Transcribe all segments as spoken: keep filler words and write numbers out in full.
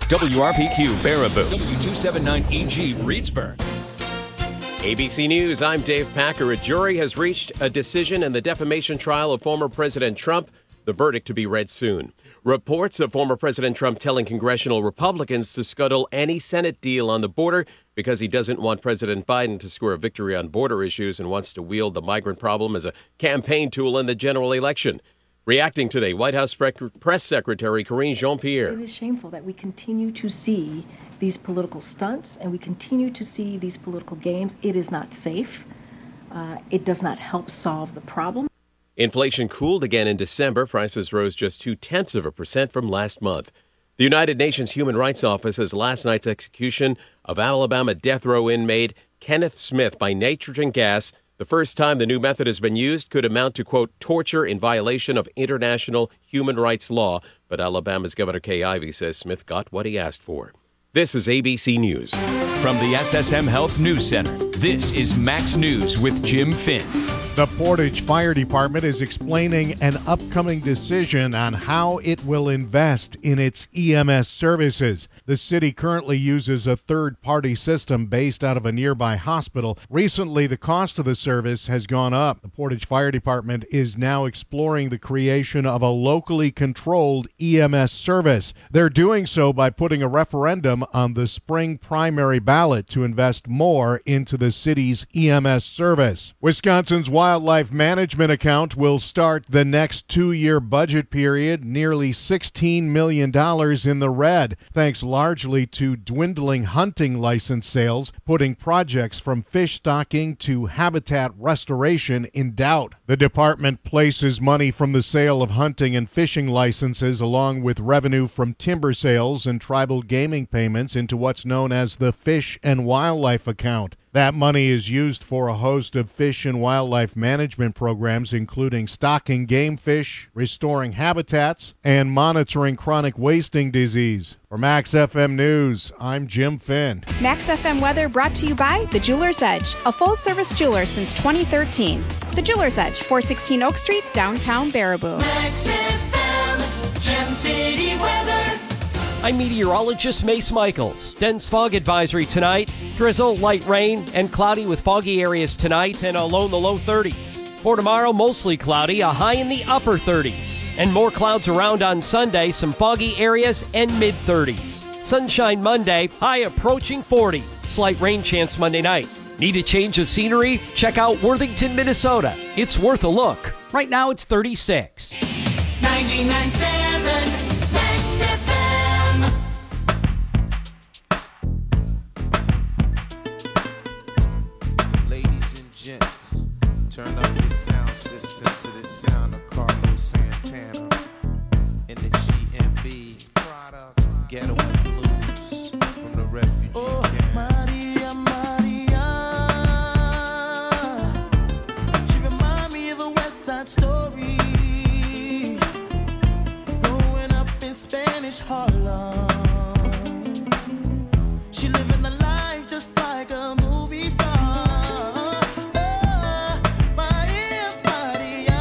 W R P Q Baraboo. W two seventy-nine E G Reedsburg. A B C News, I'm Dave Packer. A jury has reached a decision in the defamation trial of former President Trump. The verdict to be read soon. Reports of former President Trump telling congressional Republicans to scuttle any Senate deal on the border because he doesn't want President Biden to score a victory on border issues and wants to wield the migrant problem as a campaign tool in the general election. Reacting today, White House Press Secretary Karine Jean-Pierre. It is shameful that we continue to see these political stunts and we continue to see these political games. It is not safe. Uh, it does not help solve the problem. Inflation cooled again in December. Prices rose just two-tenths of a percent from last month. The United Nations Human Rights Office says last night's execution of Alabama death row inmate Kenneth Smith by nitrogen gas, the first time the new method has been used, could amount to, quote, torture in violation of international human rights law. But Alabama's Governor Kay Ivey says Smith got what he asked for. This is A B C News. From the S S M Health News Center, this is Max News with Jim Finn. The Portage Fire Department is explaining an upcoming decision on how it will invest in its E M S services. The city currently uses a third-party system based out of a nearby hospital. Recently, the cost of the service has gone up. The Portage Fire Department is now exploring the creation of a locally controlled E M S service. They're doing so by putting a referendum on the spring primary ballot to invest more into the city's E M S service. Wisconsin's Wildlife Management account will start the next two-year budget period nearly sixteen million dollars in the red, thanks largely to dwindling hunting license sales, putting projects from fish stocking to habitat restoration in doubt. The department places money from the sale of hunting and fishing licenses along with revenue from timber sales and tribal gaming payments into what's known as the Fish and Wildlife account. That money is used for a host of fish and wildlife management programs, including stocking game fish, restoring habitats, and monitoring chronic wasting disease. For Max F M News, I'm Jim Finn. Max F M weather brought to you by The Jeweler's Edge, a full-service jeweler since twenty thirteen. The Jeweler's Edge, four sixteen Oak Street, downtown Baraboo. Max F M, Gem City weather. I'm meteorologist Mace Michaels. Dense fog advisory tonight. Drizzle, light rain, and cloudy with foggy areas tonight and a low in the low thirties. For tomorrow, mostly cloudy, a high in the upper thirties. And more clouds around on Sunday, some foggy areas and mid thirties. Sunshine Monday, high approaching forty. Slight rain chance Monday night. Need a change of scenery? Check out Worthington, Minnesota. It's worth a look. Right now it's thirty-six. ninety-nine point seven Max F M. Ladies and gents, turn up your sound system to the sound of Carlos Santana in the G M B Ghetto Blues from the refugee oh, camp. Maria, Maria, she remind me of a West Side Story, growing up in Spanish Harlem. She living a life just like a movie star. Oh, Maria, Maria,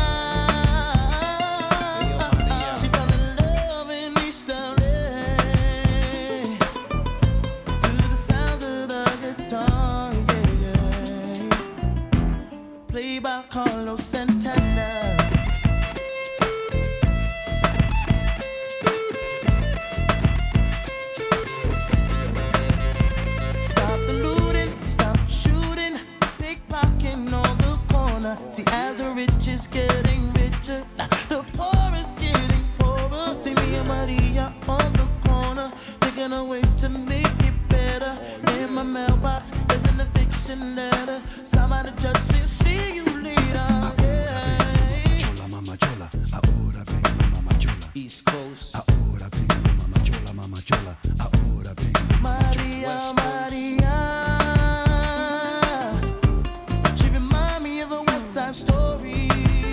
she fell in love in East L A to the sounds of the guitar, yeah, yeah. Played by Carlos Santana. Stop the looting, stop shooting, pickpocketing on the corner. See, as the rich is getting richer, the poor is getting poorer. See me and Maria on the corner, thinking of ways to make it better. In my mailbox, there's an eviction letter. Somebody judge says, see you later. Yeah. Chola, mama chola, ahora vengo, mama chola. East Coast, Ahora vengo, mama chola, mama chola. Ahora vengo, mama chola. Maria, Maria, she remind me of a West Side Story,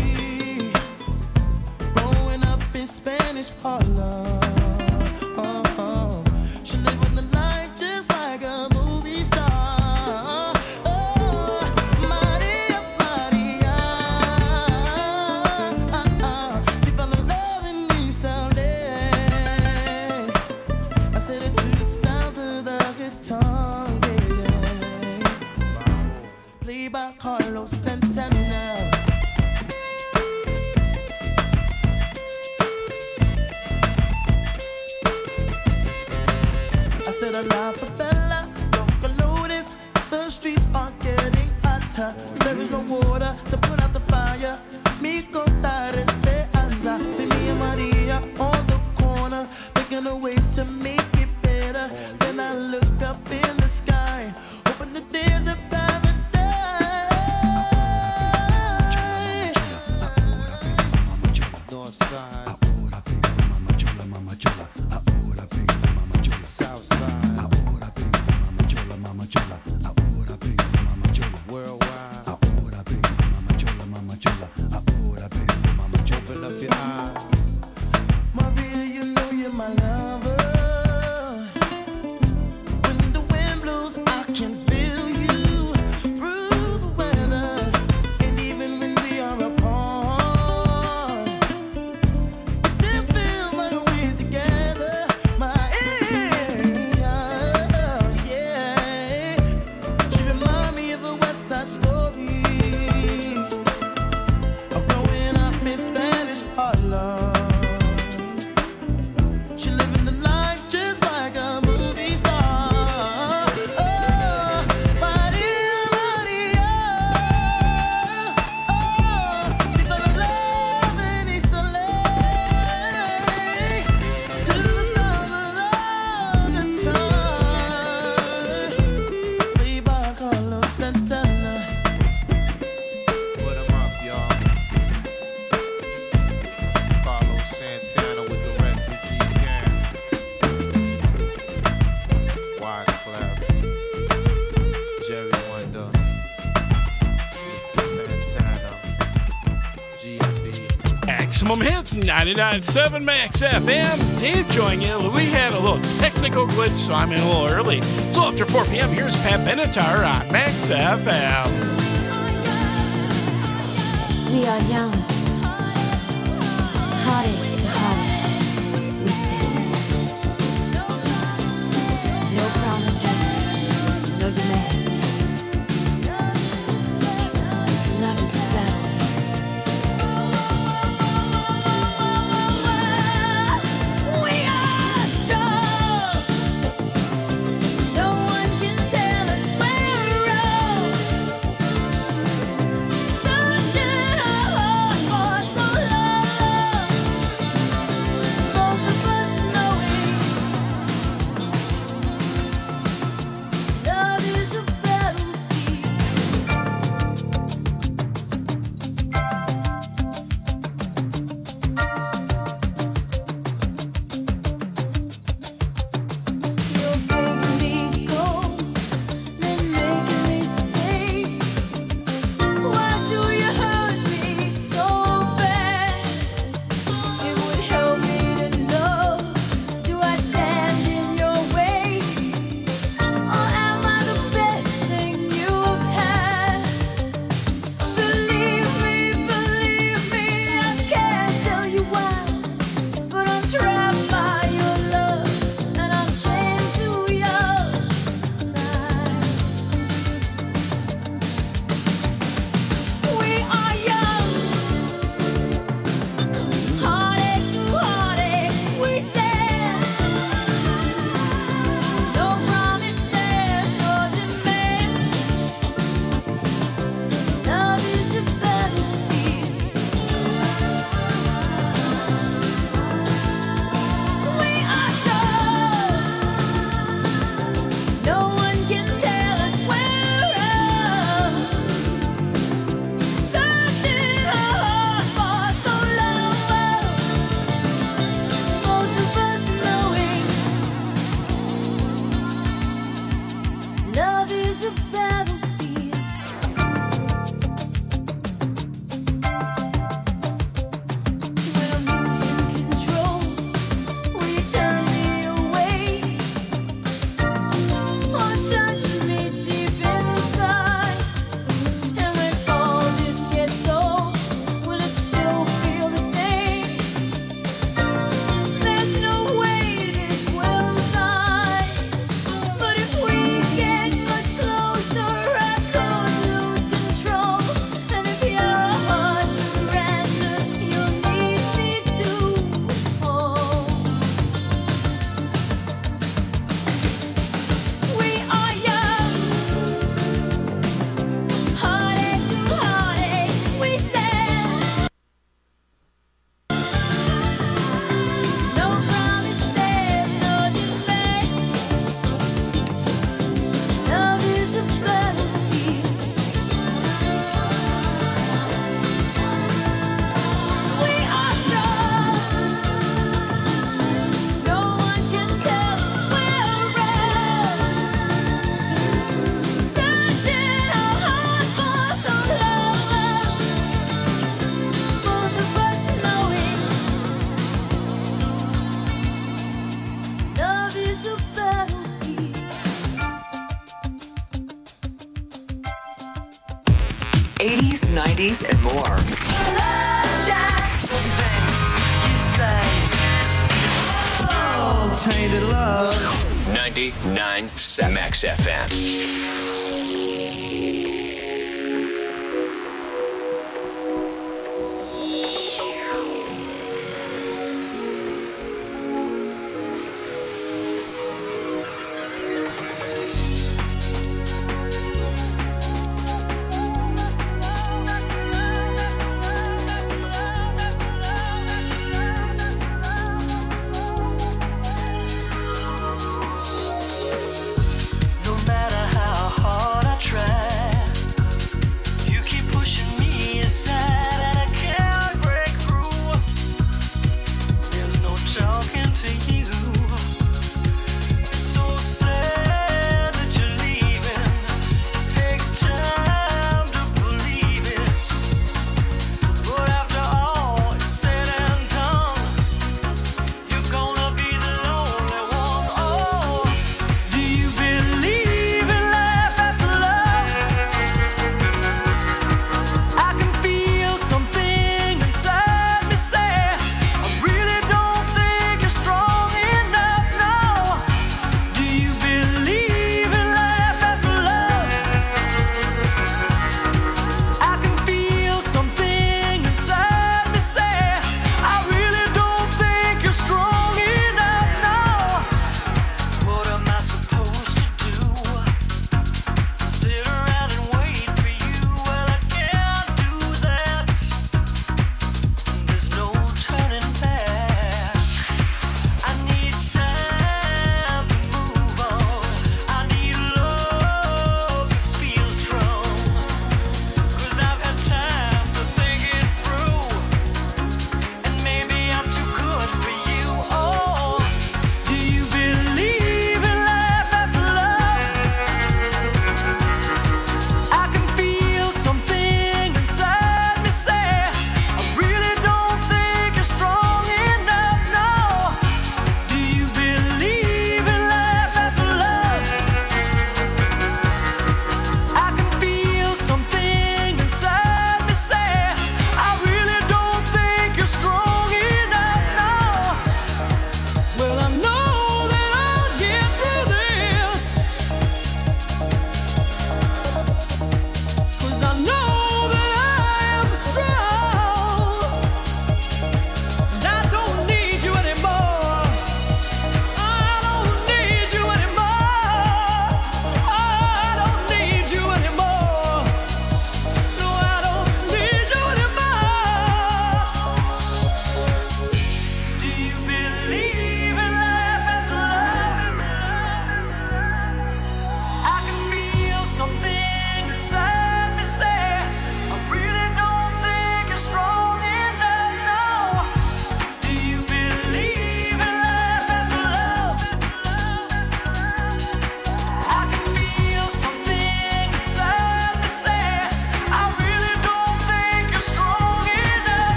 growing up in Spanish Harlem. Oh, oh. She living the life just like a movie star. Oh, Maria, Maria. a la favela, local notice. The streets are getting hotter. There is no water to put out the fire. Mi contar esperanza. See me and Maria on the corner, thinking of ways to make it better. Then I look up in the sky, hoping that there's a paradise. North side, Ahora vengo mamá chola, mamá chola. Ahora vengo mamá chola. south side, Ahora vengo mamá chola, mamá chola. Ahora vengo mamá chola. worldwide. Ahora vengo mamá chola, mamá chola. Ahora vengo mamá chola. Open up your eyes. Maria, you know you're my lover. When the wind blows, I can feel you through the weather. And even when we are apart, we still feel like we're together. My angel, yeah. She remind me of a West Side Story. Of growing up in Spanish Harlem. She living the life just like a movie star. Oh, Maria, Maria. Oh, she fell in love in East L A. To the sound of love and time. Played by Carlos Santana. Put 'em up, y'all. Carlos Santana with the refugee camp. Wyclef, Jerry Wonder, Mister Santana, G M B. Maximum Hits, ninety-nine point seven Max F M. Dave joining you. We had a little technical glitch, so I'm in a little early. So after four p.m., here's Pat Benatar on Max F M. We are young, heartache to heartache, we stand. No promises, no demands. Love is a battlefield. We are strong. No one can tell us we're wrong. Searching our hearts for some love. is a battlefield. eighties, nineties, and more. Love Shack. Oh, tainted love. ninety-nine point seven Max F M. No matter how hard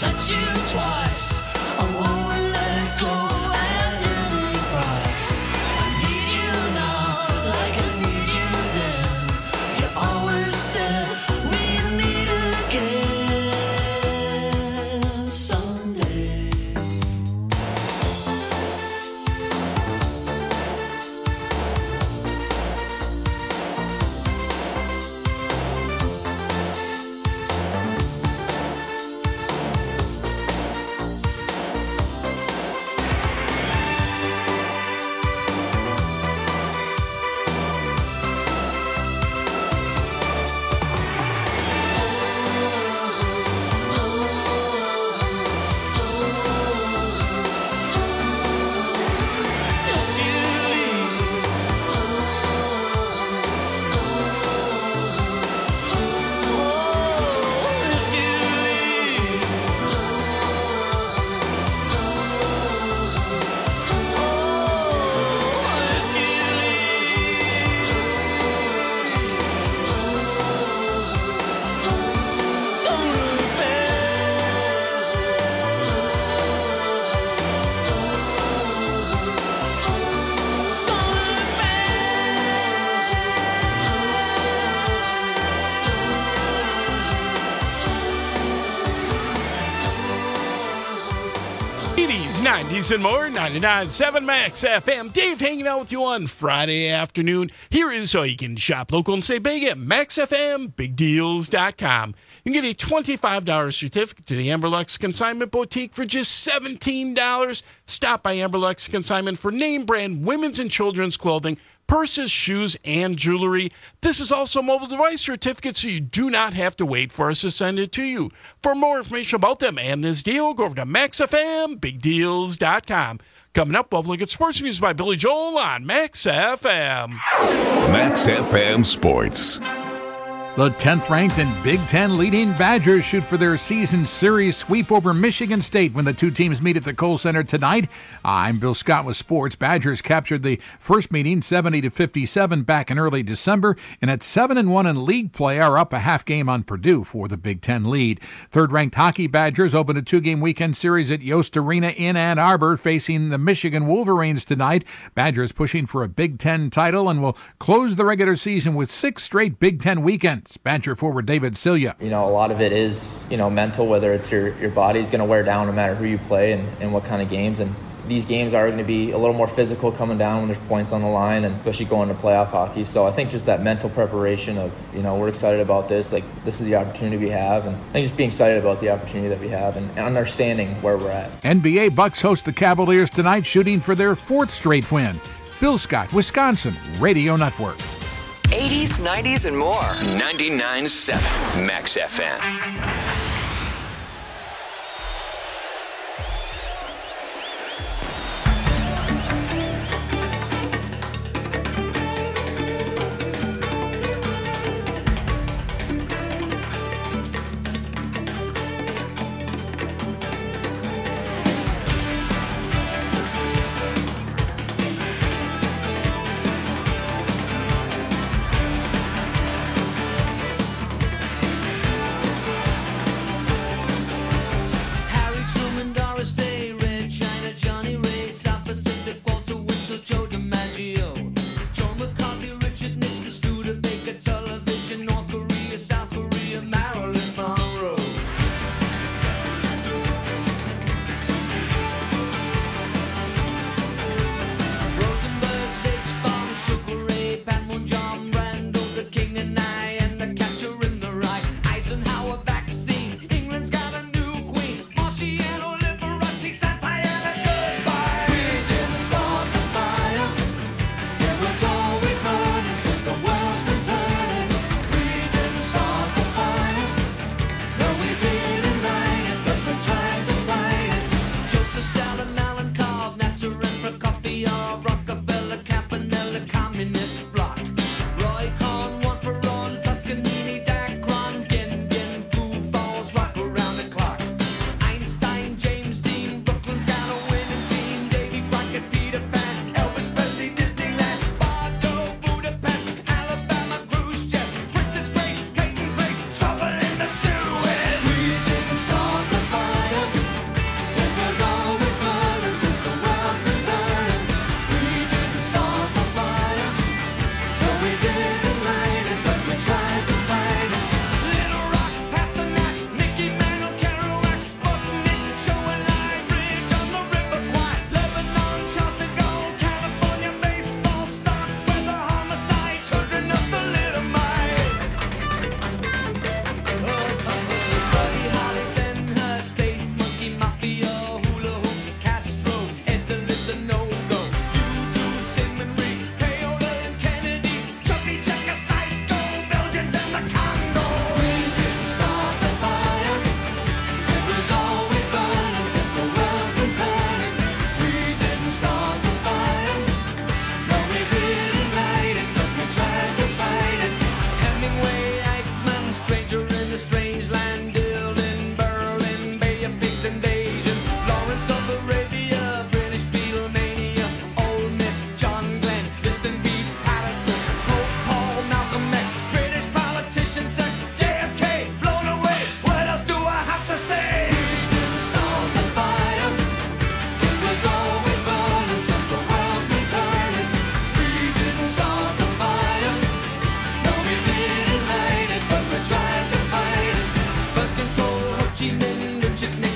touch you twice. I won't let go at any price. I need you now, like I need you then. You always said we'd meet again someday. eighties, nineties, and more. ninety-nine point seven Max F M. Dave hanging out with you on Friday afternoon. Here is how you can shop local and say big at max f m big deals dot com. You can get a twenty-five dollars certificate to the Amberlux Consignment Boutique for just seventeen dollars. Stop by Amberlux Consignment for name brand women's and children's clothing, purses, shoes, and jewelry. This is also a mobile device certificate, so you do not have to wait for us to send it to you. For more information about them and this deal, go over to max f m big deals dot com. Coming up, we'll have a look at sports news by Billy Joel on Max F M. Max F M Sports. The tenth-ranked and Big Ten leading Badgers shoot for their season series sweep over Michigan State when the two teams meet at the Kohl Center tonight. I'm Bill Scott with sports. Badgers captured the first meeting seventy to fifty-seven back in early December, and at seven and one in league play are up a half game on Purdue for the Big Ten lead. Third-ranked hockey Badgers opened a two-game weekend series at Yost Arena in Ann Arbor, facing the Michigan Wolverines tonight. Badgers pushing for a Big Ten title and will close the regular season with six straight Big Ten weekends. Badger forward David Cilia. You know, a lot of it is, you know, mental, whether it's your, your body's going to wear down no matter who you play and, and what kind of games. And these games are going to be a little more physical coming down when there's points on the line, and especially going to playoff hockey. So I think just that mental preparation of, you know, we're excited about this. Like, this is the opportunity we have. And I think just being excited about the opportunity that we have and, and understanding where we're at. N B A Bucks host the Cavaliers tonight, shooting for their fourth straight win. Bill Scott, Wisconsin Radio Network. eighties, nineties, and more. ninety-nine point seven Max F M.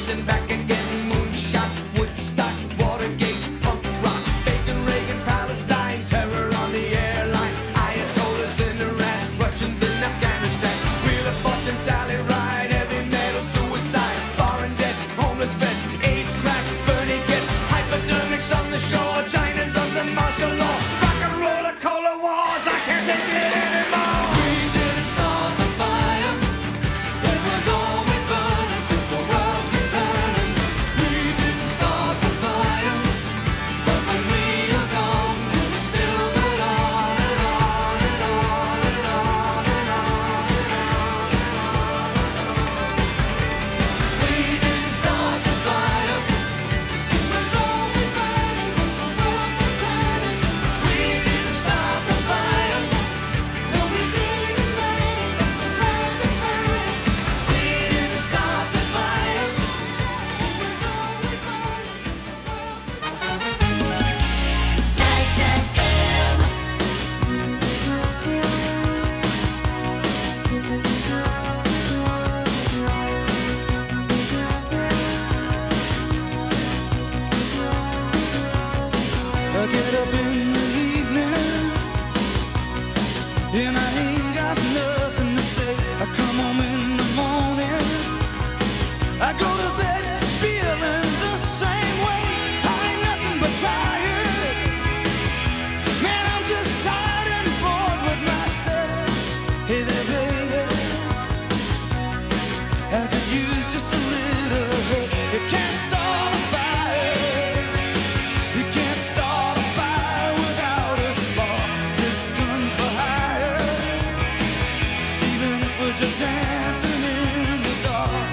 racing back again. Moonshot, Woodstock, Watergate, punk rock, Bacon, Reagan, Palestine, terror on the airline, Ayatollahs in Iran, Russians in Afghanistan, Wheel of Fortune, Sally Ride, heavy metal, suicide, foreign debts, homeless vets, AIDS, crack, Bernie gets, hypodermics on the shore, China's under martial law, rock and roll, cola wars, I can't take it anymore. We didn't start the fire, it was always burning since the world's been turning. We didn't start the fire, but when we are gone, will it still burn on and on and on and on and on and on and on. We didn't start the fire, it was always burning since the world's been turning. We didn't start the fire, no we didn't burn it, start the fire. We didn't start the fire, it was always burning since the world's been turning. Max F M. I get up in the evening and I ain't got nothing to say. I come home in the morning, I go to bed feeling the same way. I ain't nothing but tired, man, I'm just tired and bored with myself. Hey there baby, I could use just a little help. You can't start a fire, you can't start a fire without a spark. This gun's for hire, even if we're just dancing in the dark.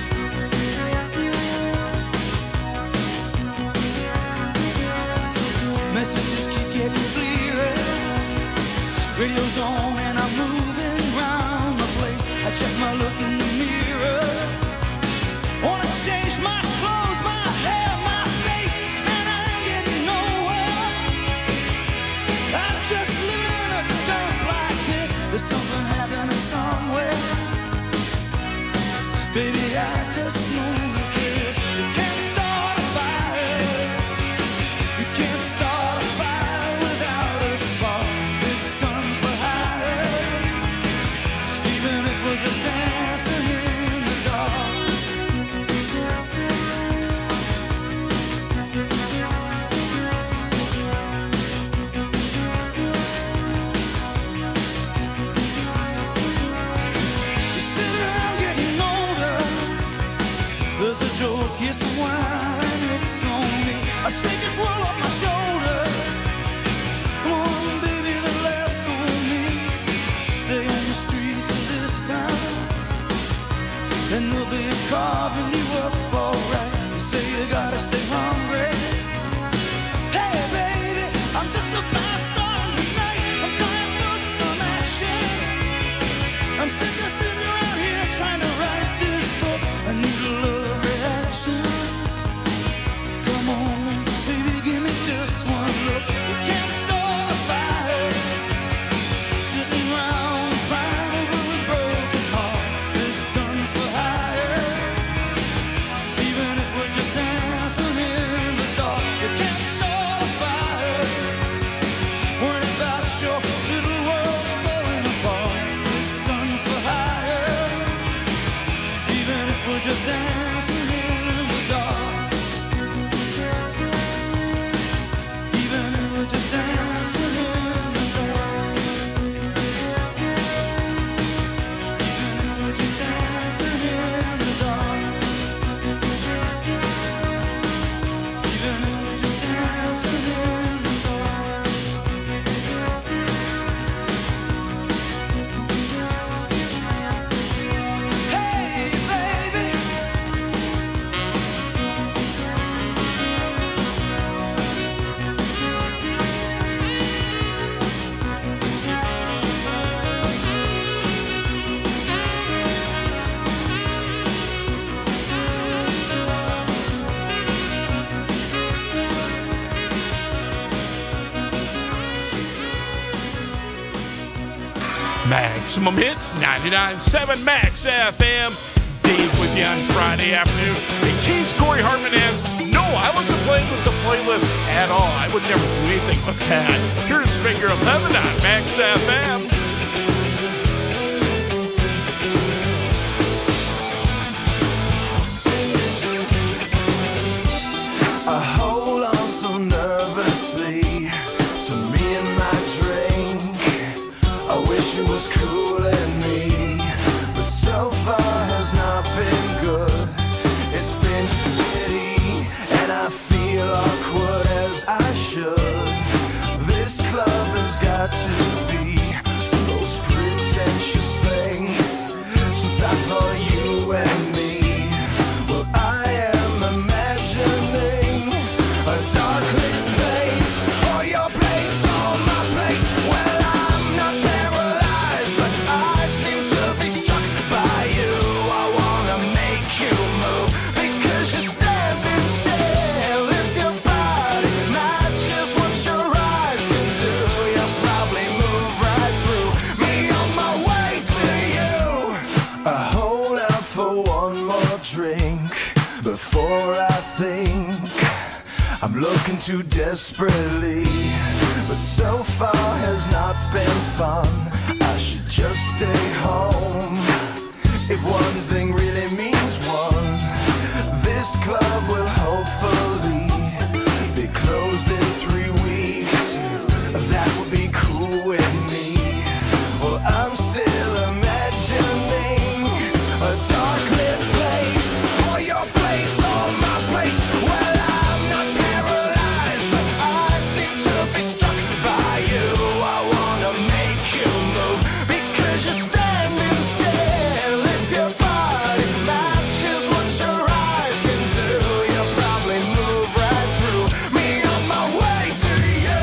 Messages keep getting clearer, radio's on and I'm moving round the place. I check my look in the mirror, wanna change my clothes, my hair, my face, and I ain't getting nowhere. I'm just living in a dump like this. There's something happening somewhere. Baby, I just know that this. You can't start a fire, you can't start a fire without a spark. This gun's for hire, even if we're just dancing in the dark. You sit around getting older, there's a joke, yes, a wine, and it's on me. I shake this world off my shoulders. Come on, baby, the laughs on me. Stay on the streets of this town, and they'll be carving you up alright. You say you gotta stay hungry. Hey, baby, I'm just a fast star in the night. I'm dying for some action. I'm sick of sitting around here trying to write this book. I need a love reaction. Come on, now, baby, give me just one look. You can't start a fire, sitting around crying over a broken heart. This gun's for hire, even if we're just dancing in the dark. You can't start a fire, worrying about your little world falling apart. This gun's for hire, even if we're just dancing in the dark. Even if we're just dancing in the dark. Even if we're just dancing in the dark. Even if we're just dancing in the dark. Hey, baby. Maximum Hits, ninety-nine point seven Max F M. Dave with you on Friday afternoon. They with the playlist at all. I would never do anything with that. Here's Finger of Heaven on Max F M. I hold on so nervously to me and my drink. I wish it was cooling me, but so far has not been good. It's been shitty, and I feel awkward as I should. This club has got to be the most pretentious thing since I thought you and me. Well, I am imagining a dark lit place, or your place, or my place. Well, I'm not paralyzed, but I seem to be struck by you. I wanna make you move because you're standing still. If your body matches what your eyes can do, you'll probably move right through me on my way to you. I hold out for one more drink before I think I'm looking too desperately, but so far has not been fun. I should just stay home. If one thing really means one, this club will hopefully be closed in three weeks. That would be cool with me. Well, I'm still imagining a dark lit place, or your place, or my place. Well, I'm not paralyzed, but I seem to be struck by you. I wanna make you move because you're standing still. If your body matches what your eyes can do, you'll probably move right through me on my way to you.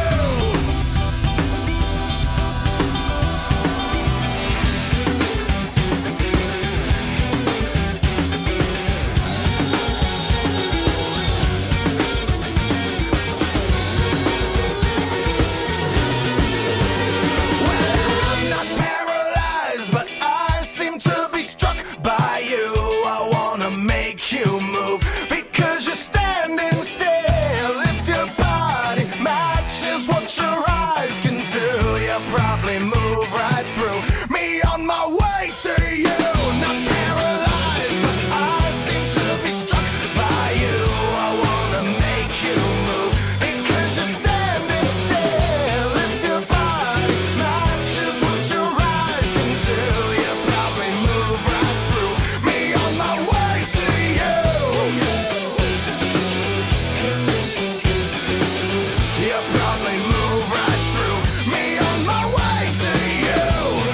I'm not paralyzed, but I seem to be struck by you. I wanna make you move because you're standing still. If your body matches what your eyes can do, you'll probably move right through me on my way to you. Not paralyzed, but I seem to be struck by you. I wanna make you move because you're standing still. If your body matches what your eyes can do, you'll probably move right through me on my way to you. You'll probably move right through me on my way to you.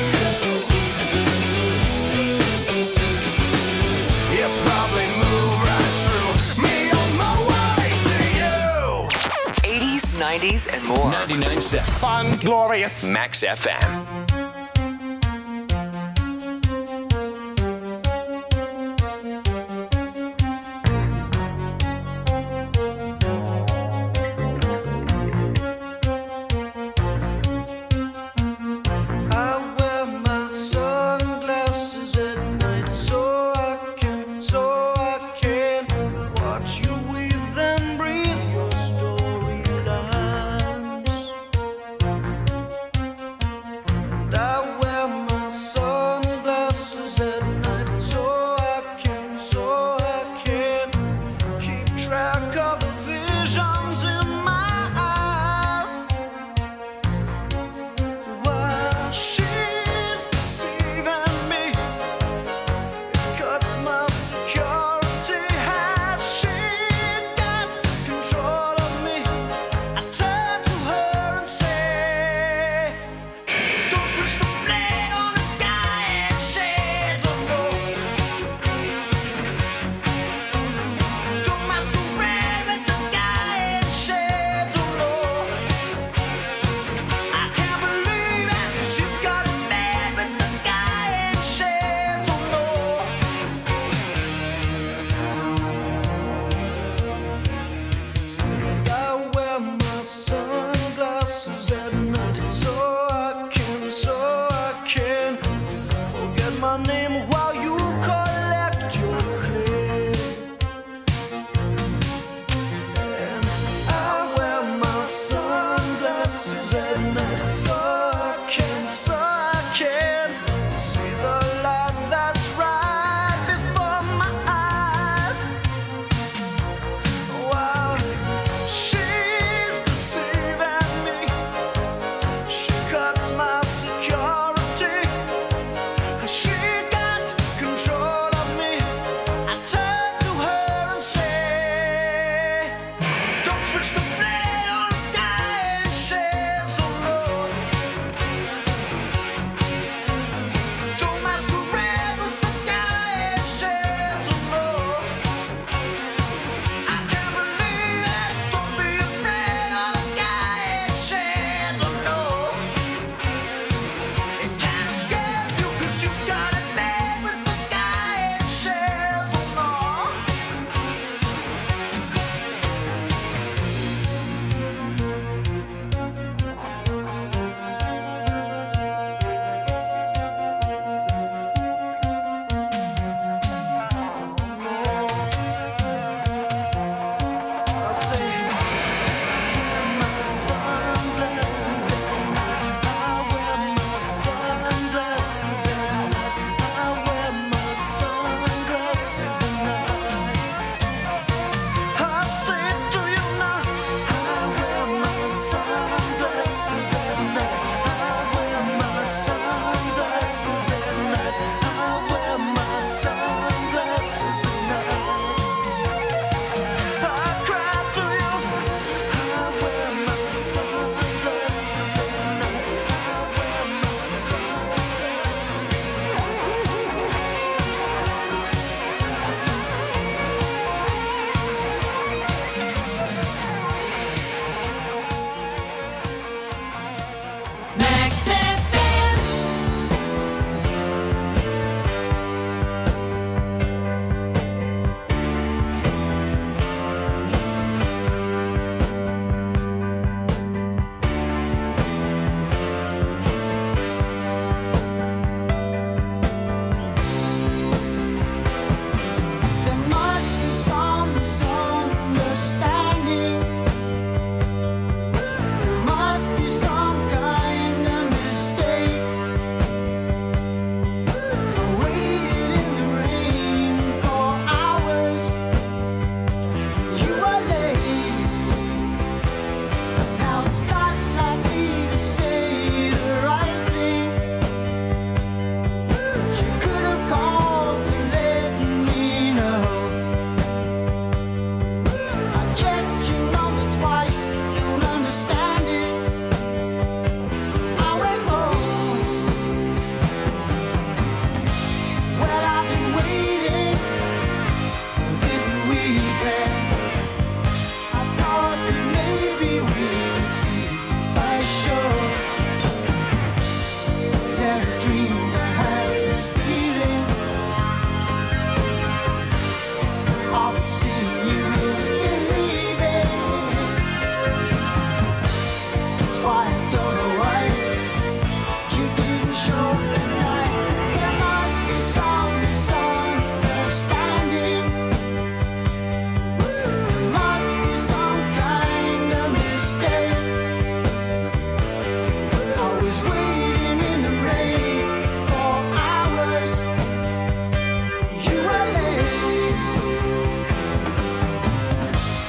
You'll probably move right through me on my way to you. eighties, nineties, and more. ninety-nine point seven Fun, glorious. Max F M. I wear my sunglasses at night so I can, so I can watch you weave and breathe your storylines.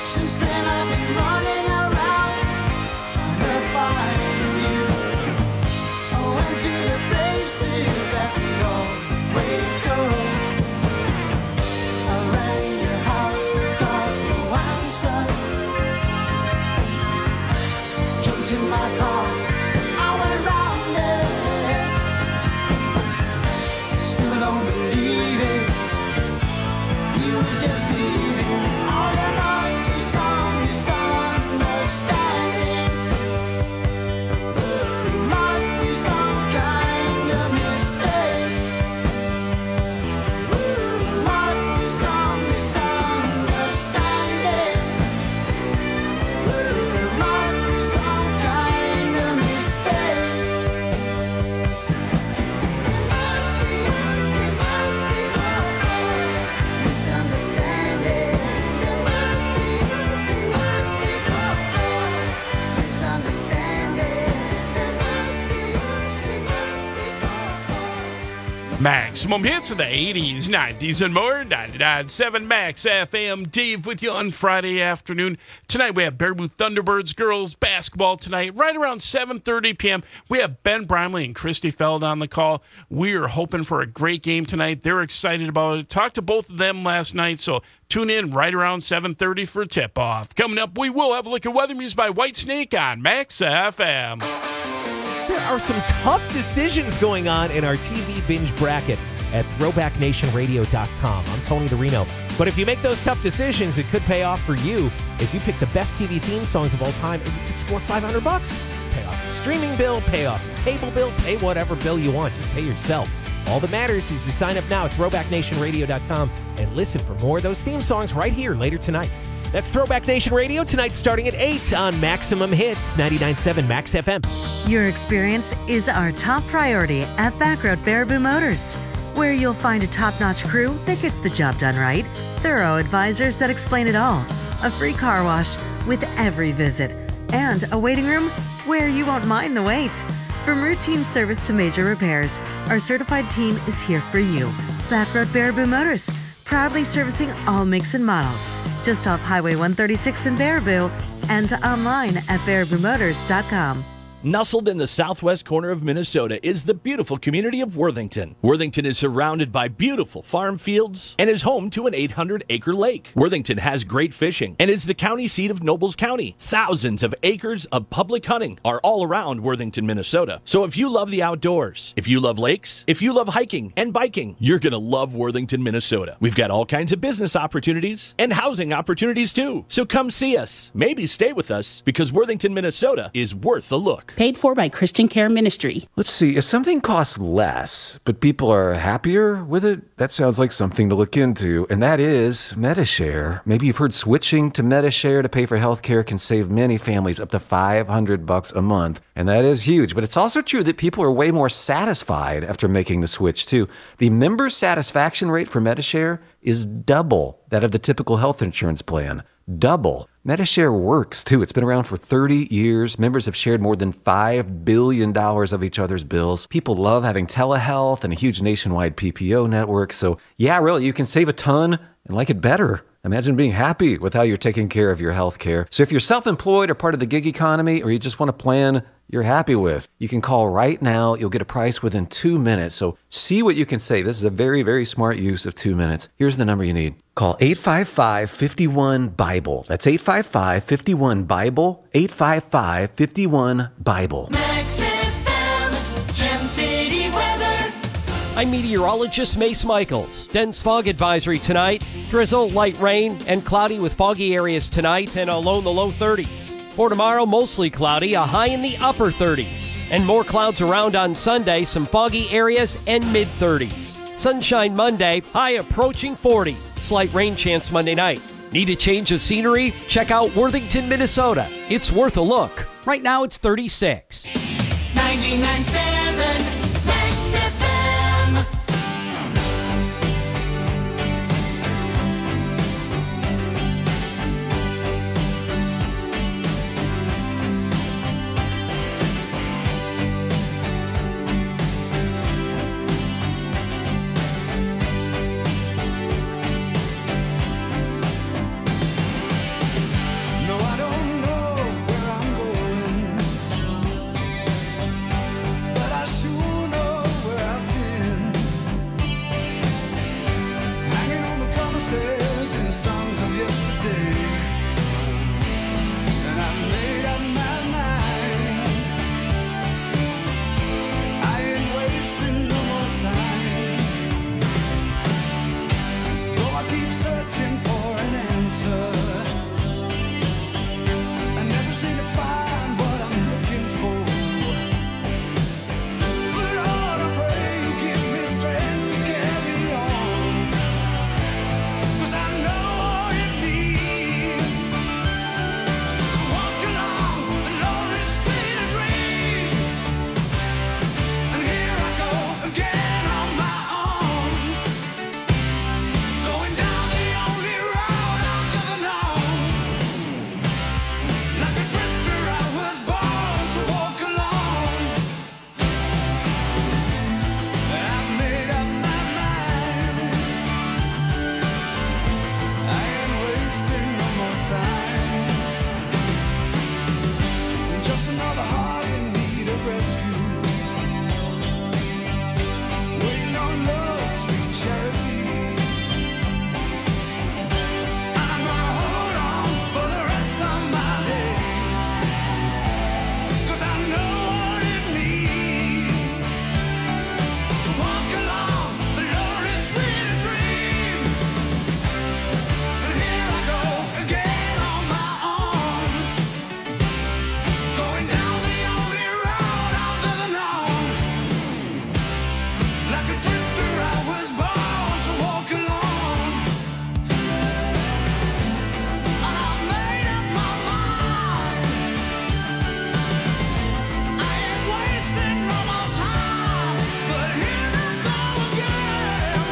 Since then I've been running around trying to find you. I went to the places that we always go. I rang your house but got no answer. Jumped in my car, I went round there. Still don't believe it, he was just leaving. All there must be some misunderstanding. There must be some kind of mistake. There must be some misunderstanding. Yes, there must be some kind of mistake. There must be, there must be misunderstanding. There must be, there must be misunderstanding. There must be, there must be. Maximum hits of the eighties, nineties, and more. ninety-nine point seven Max F M. Dave with you on Friday afternoon. Tonight we have Baraboo Thunderbirds girls basketball tonight. Right around seven thirty p.m. we have Ben Brimley and Christy Feld on the call. We are hoping for a great game tonight. They're excited about it. Talked to both of them last night, so tune in right around seven thirty for tip-off. Coming up, we will have a look at weather news by Whitesnake on Max F M. There are some tough decisions going on in our T V binge bracket at throwback nation radio dot com. I'm Tony DeRino. But if you make those tough decisions, it could pay off for you as you pick the best T V theme songs of all time, and you could score five hundred bucks. Pay off your streaming bill, pay off your cable bill, pay whatever bill you want. Just pay yourself. All that matters is you sign up now at throwback nation radio dot com and listen for more of those theme songs right here later tonight. That's Throwback Nation Radio, tonight starting at eight on Maximum Hits, ninety-nine point seven Max F M. Your experience is our top priority at Backroad Baraboo Motors, where you'll find a top-notch crew that gets the job done right, thorough advisors that explain it all, a free car wash with every visit, and a waiting room where you won't mind the wait. From routine service to major repairs, our certified team is here for you. Backroad Baraboo Motors, proudly servicing all makes and models. Just off Highway one thirty-six in Baraboo and online at baraboo motors dot com. Nestled in the southwest corner of Minnesota is the beautiful community of Worthington. Worthington is surrounded by beautiful farm fields and is home to an eight hundred acre lake. Worthington has great fishing and is the county seat of Nobles County. Thousands of acres of public hunting are all around Worthington, Minnesota. So if you love the outdoors, if you love lakes, if you love hiking and biking, you're going to love Worthington, Minnesota. We've got all kinds of business opportunities and housing opportunities too. So come see us. Maybe stay with us because Worthington, Minnesota is worth a look. Paid for by Christian Care Ministry. Let's see, if something costs less, but people are happier with it, that sounds like something to look into, and that is Medi-Share. Maybe you've heard switching to Medi-Share to pay for health care can save many families up to five hundred bucks a month, and that is huge. But it's also true that people are way more satisfied after making the switch, too. The member satisfaction rate for Medi-Share is double that of the typical health insurance plan. Double. Medi-Share works, too. It's been around for thirty years. Members have shared more than five billion dollars of each other's bills. People love having telehealth and a huge nationwide P P O network. So, yeah, really, you can save a ton and like it better. Imagine being happy with how you're taking care of your health care. So if you're self-employed or part of the gig economy, or you just want a plan you're happy with, you can call right now. You'll get a price within two minutes. So see what you can save. This is a very, very smart use of two minutes. Here's the number you need. Call eight five five, five one, BIBLE. That's eight five five, five one, BIBLE. eight five five, five one, BIBLE. Max F M, Gem City weather. I'm meteorologist Mace Michaels. Dense fog advisory tonight. Drizzle, light rain, and cloudy with foggy areas tonight and a low in the low thirties. For tomorrow, mostly cloudy, a high in the upper thirties. And more clouds around on Sunday, some foggy areas and mid thirties. Sunshine Monday, high approaching forty. Slight rain chance Monday night. Need a change of scenery? Check out Worthington, Minnesota. It's worth a look. Right now it's thirty-six. ninety-nine point seven Max F M. answer. I never seem to find what I'm looking for. Lord, I pray you give me strength to carry on, 'cause I know what it means to walk along the lonely street of dreams. And here I go again on my own, going down the only road I've ever known. Like a drifter I was born to walk alone. I've made up my mind, I ain't wasting no more time. Just another heart in need of rescue, waiting on love's sweet charity. I'm gonna hold on for the rest of my days, 'cause I know what it means to walk along the lonely street of dreams. And here I go again on my own, going down the only road I've ever known. Like a drifter I was born to walk alone. And I made up my mind, I ain't wasting no more time. But here I go again,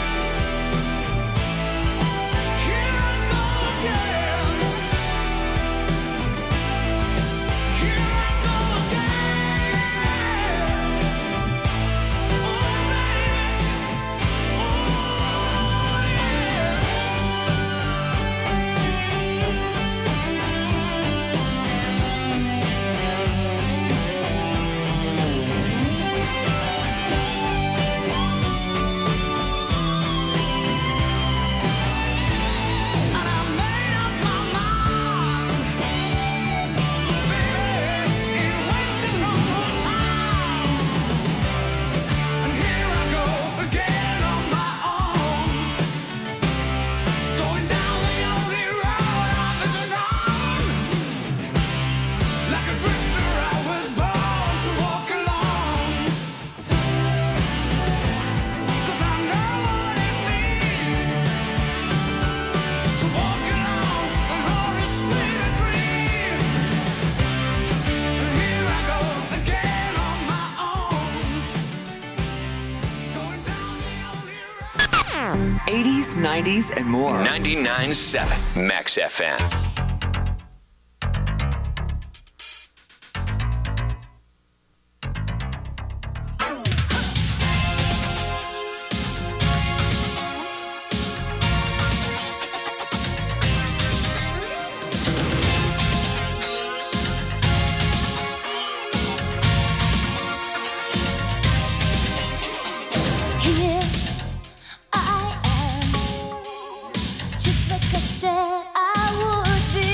here I go again, here I go And I made up my mind, baby, ain't wasting no more time. And here I go again on my own, going down the only road I've ever known. Like a drifter I was born to walk alone, 'cause I know what it means to walk along the lonely street of dreams. And here I go again on my own, going down the only road. eighties, nineties, and more. ninety-nine point seven Max F M. Here I am, just like I said I would be.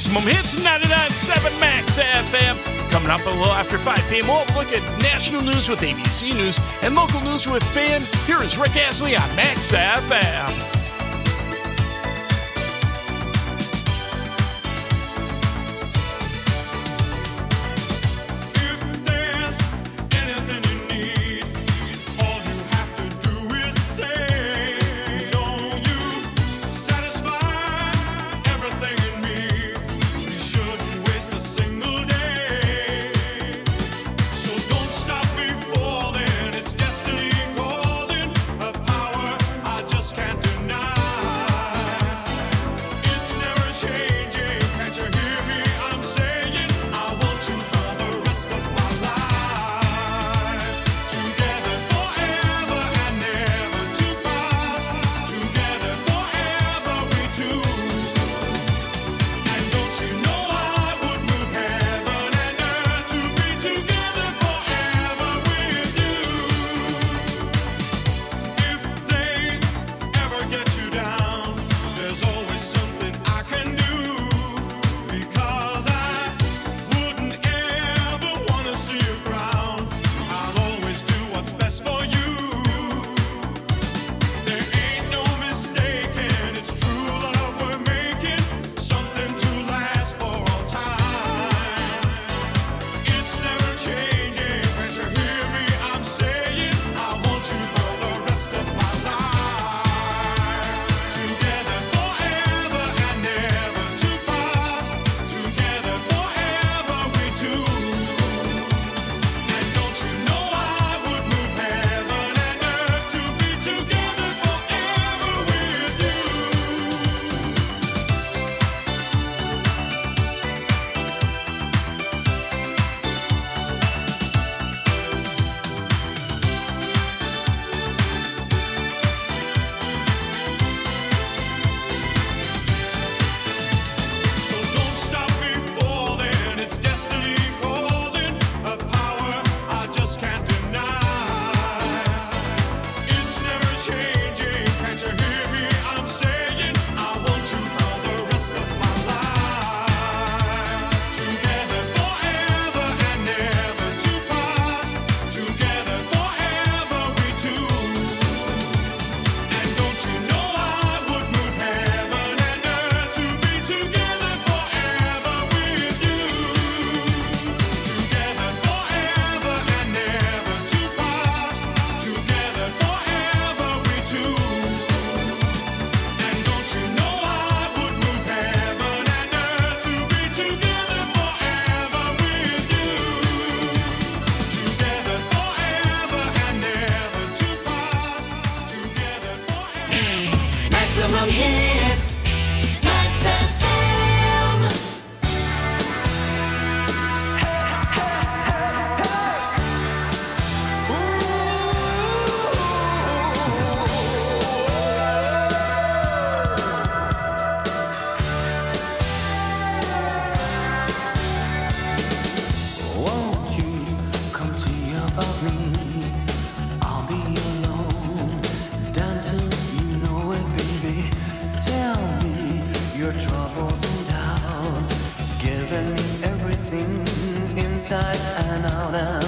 Maximum Hits, ninety-nine point seven Max F M. Coming up a little after five p.m., we'll have a look at national news with A B C News and local news with Finn. Here is Rick Astley on Max F M. Maximum Hits, Max F M. Won't you come see about me? I'll be alone, dancing, you know it, baby. Tell me your troubles and doubts, giving me everything inside and out. And